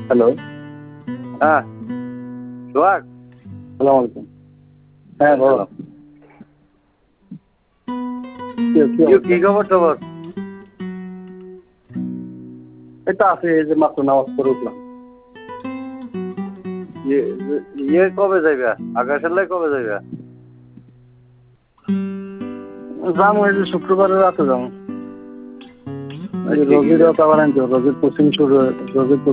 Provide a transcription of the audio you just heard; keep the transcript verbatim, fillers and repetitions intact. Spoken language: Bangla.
হ্যালো। হ্যাঁ সোহাগ, সালাম আলাইকুম। হ্যাঁ বলো। কি- কি কি অবস্থা? কি খবর টবর? এটা আছে, এই যে মাত্র নামাজ পড়ে উঠলাম। ইয়ে ইয়ে কবে যাইবা? আকাশের লাই কবে যাইবা? যাবো এই যে শুক্রবারে রাতে যাবো। এই যে ঠিকই রোগীর আছে। আবার আনতে হবে, রোগীর কোচিং শুরু হয়ে- রোগীর